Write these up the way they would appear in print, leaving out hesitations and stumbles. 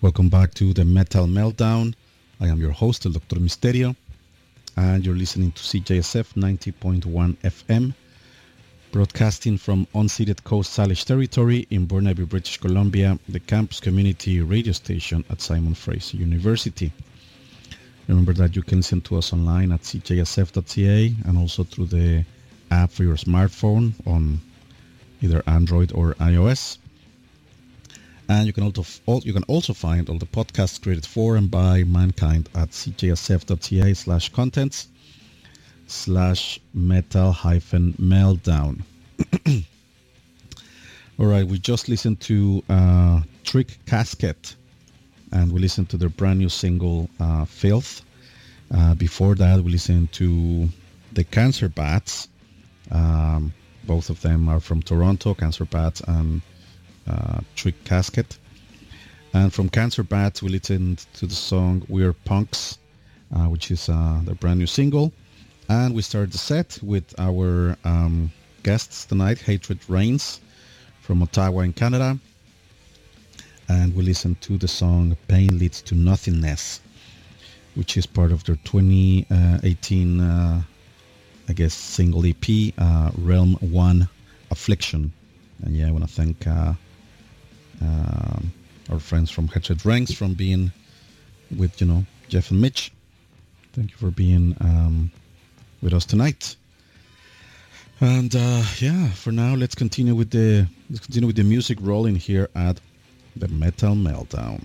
Welcome back to the Metal Meltdown. I am your host, El Dr. Misterio, and you're listening to CJSF 90.1 FM, broadcasting from unceded Coast Salish territory in Burnaby, British Columbia, the campus community radio station at Simon Fraser University. Remember that you can listen to us online at cjsf.ca and also through the app for your smartphone on either Android or iOS. And you can also find all the podcasts created for and by mankind at cjsf.ca/contents/metal-meltdown. All right, we just listened to Trick Casket, and we listened to their brand new single, Filth. Before that, we listened to the Cancer Bats. Both of them are from Toronto, Cancer Bats and Trick Casket. And from Cancer Bats, we listened to the song We're Punks, which is their brand new single. And we started the set with our guests tonight, Hatred Reigns from Ottawa in Canada. And we listened to the song Pain Leads to Nothingness, which is part of their 2018, single EP, Realm 1 Affliction. And yeah, I want to thank our friends from Hatred Ranks from being with, Jeff and Mitch. Thank you for being with us tonight. And for now, let's continue with the music rolling here at the Metal Meltdown.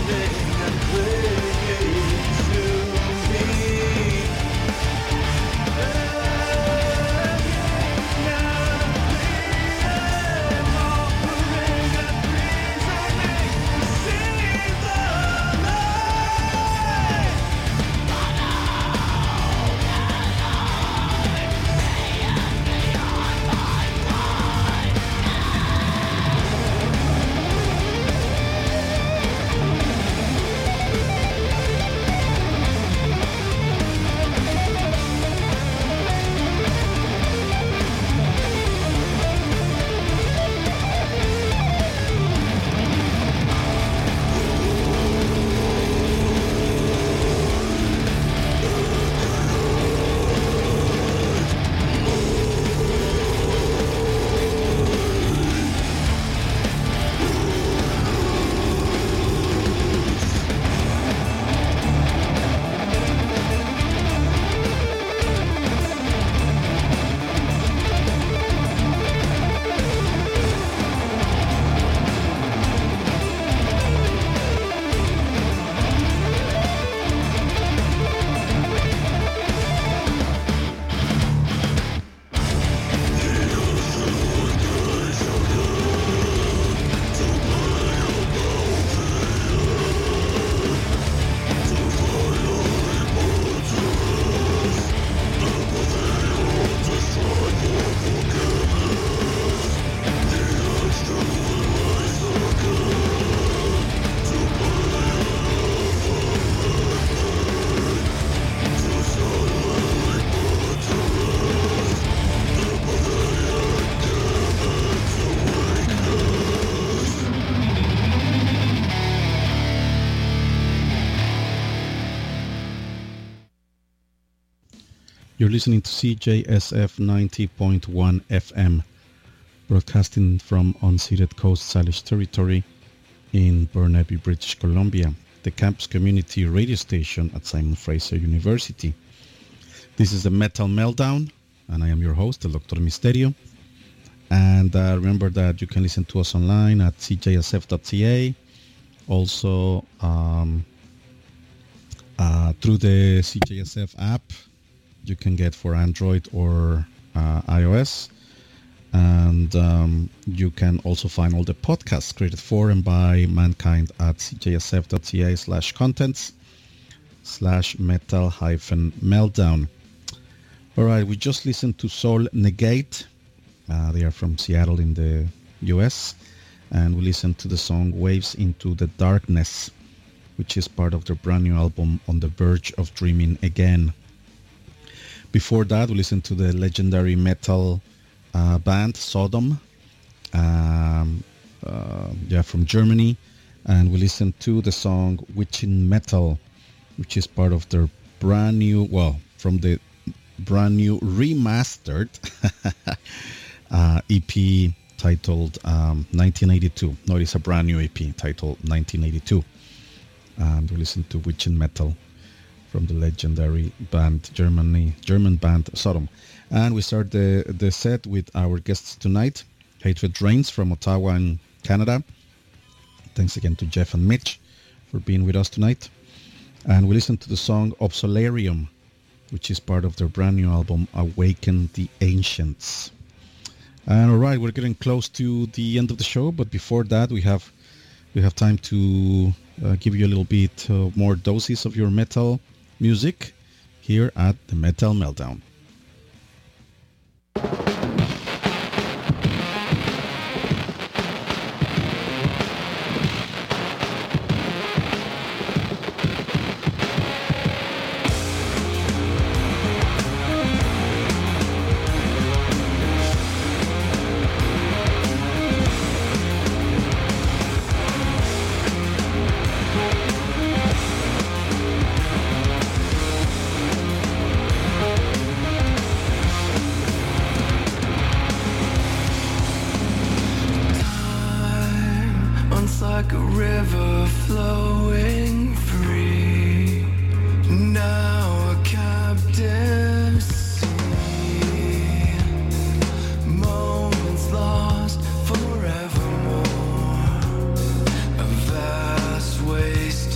You're listening to CJSF 90.1 FM, broadcasting from unceded Coast Salish territory in Burnaby, British Columbia, the campus community radio station at Simon Fraser University. This is the Metal Meltdown, and I am your host, the Dr. Misterio. And remember that you can listen to us online at cjsf.ca, also through the CJSF app you can get for Android or iOS. And you can also find all the podcasts created for and by mankind at cjsf.ca/contents/metal-meltdown. All right, we just listened to Soul Negate. They are from Seattle in the US. And we listened to the song Waves into the Darkness, which is part of their brand new album On the Verge of Dreaming Again. Before that, we listened to the legendary metal band Sodom, from Germany, and we listened to the song Witching Metal, which is part of their brand new, from the brand new remastered EP titled 1982. No, it's a brand new EP titled 1982. And we listened to Witching Metal from the legendary band German band Sodom. And we start the set with our guests tonight, Hatred Reigns from Ottawa in Canada. Thanks again to Jeff and Mitch for being with us tonight. And we listen to the song Obsolarium, which is part of their brand new album Awaken the Ancients. And all right, we're getting close to the end of the show, but before that we have time to give you a little bit more doses of your metal music here at the Metal Meltdown. Waste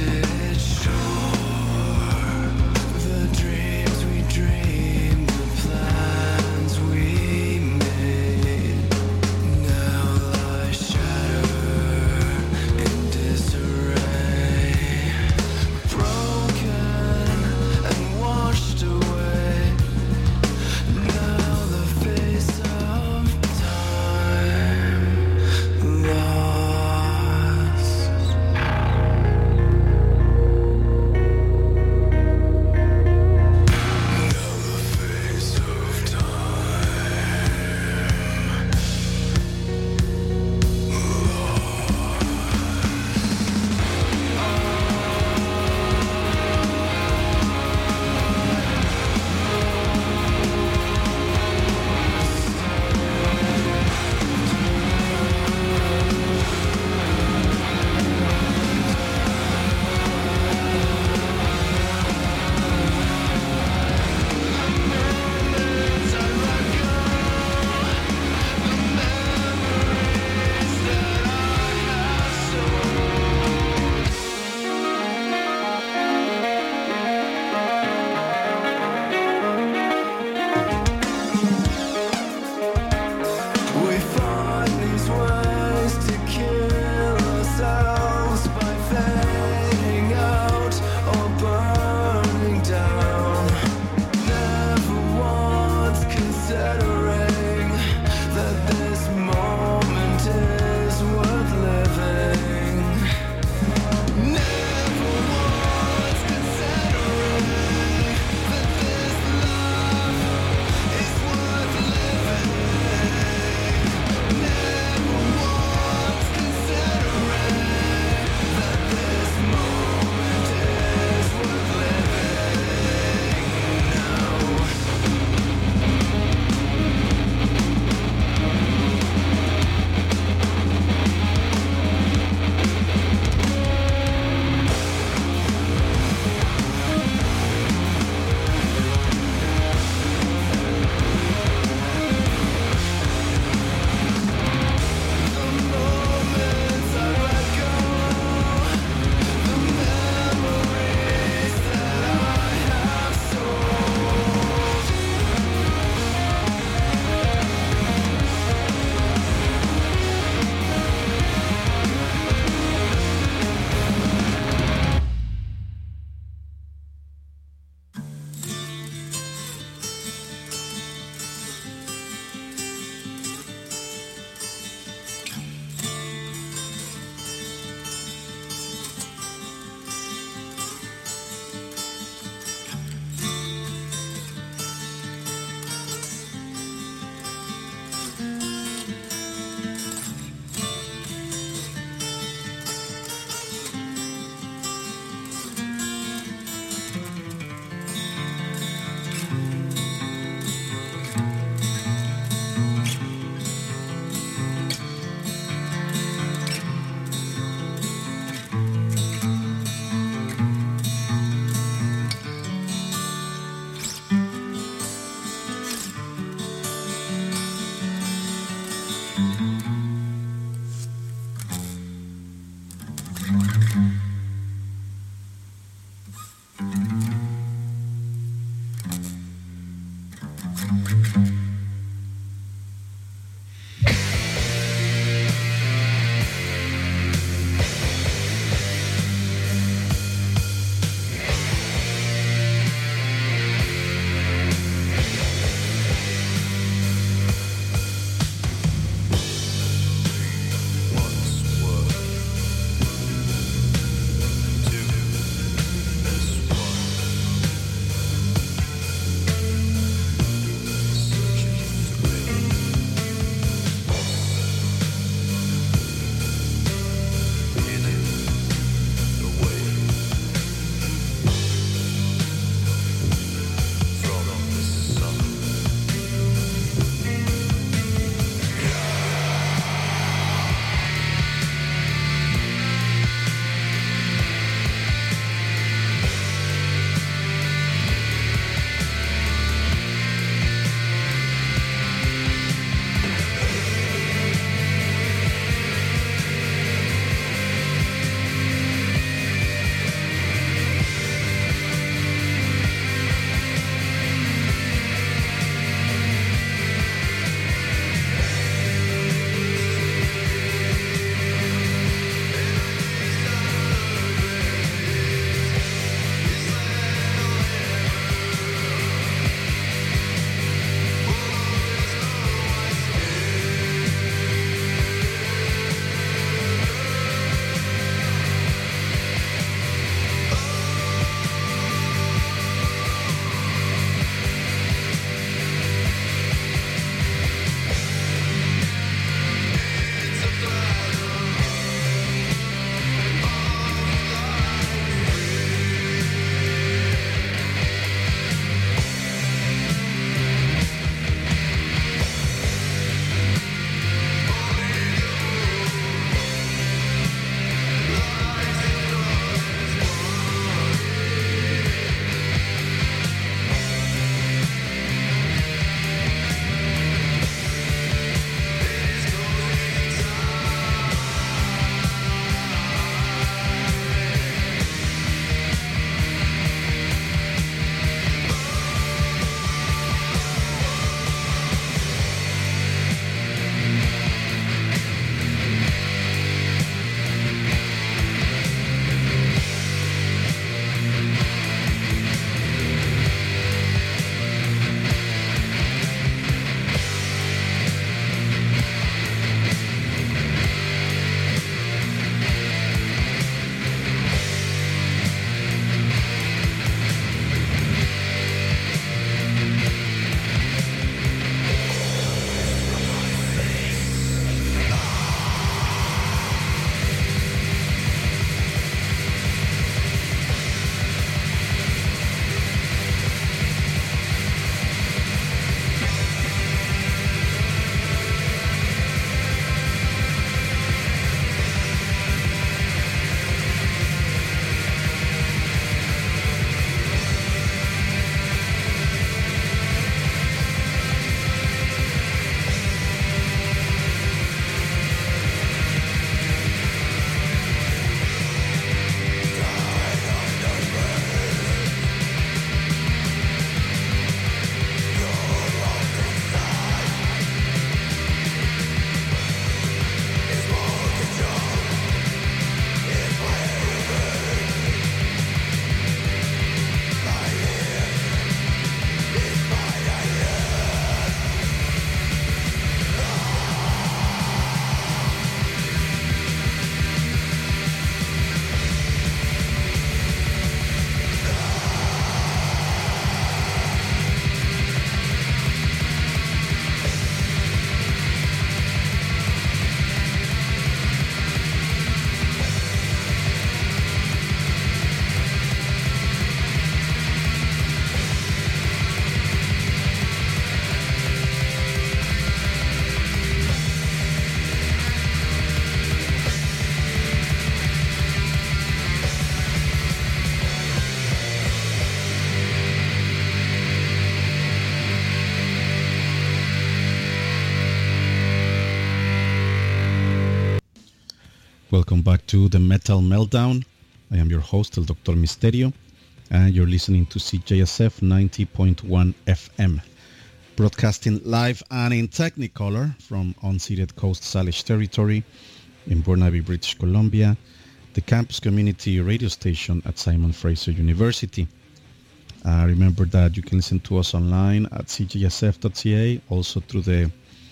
welcome back to the Metal Meltdown. I am your host, El Dr. Misterio, and you're listening to CJSF 90.1 FM, broadcasting live and in Technicolor from unceded Coast Salish territory in Burnaby, British Columbia, the campus community radio station at Simon Fraser University. Remember that you can listen to us online at cjsf.ca, also through the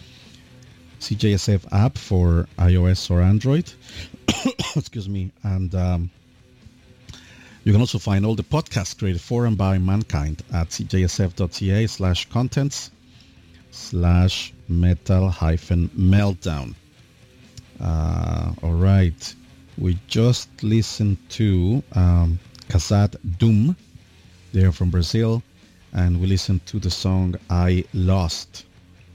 CJSF app for iOS or Android. Excuse me. And you can also find all the podcasts created for and by mankind at cjsf.ca/contents/metal-meltdown. All right. We just listened to Kazad Doom. They're from Brazil. And we listened to the song I Lost,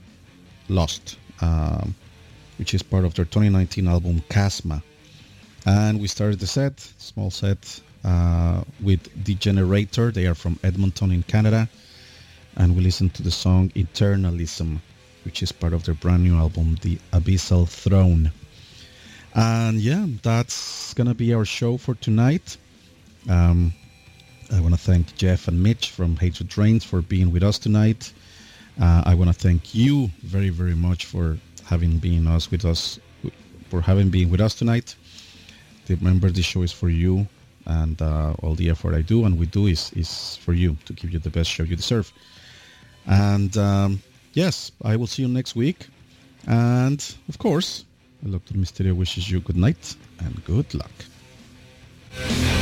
which is part of their 2019 album Chasma. And we started the set, small set, with Degenerator. They are from Edmonton in Canada. And we listened to the song Eternalism, which is part of their brand new album, The Abyssal Throne. And yeah, that's going to be our show for tonight. I want to thank Jeff and Mitch from Hatred Drains for being with us tonight. I want to thank you very, very much for having been with us tonight. Remember, this show is for you, and all the effort I do and we do is for you, to give you the best show you deserve. And yes, I will see you next week. And of course, Dr. Misterio wishes you good night and good luck.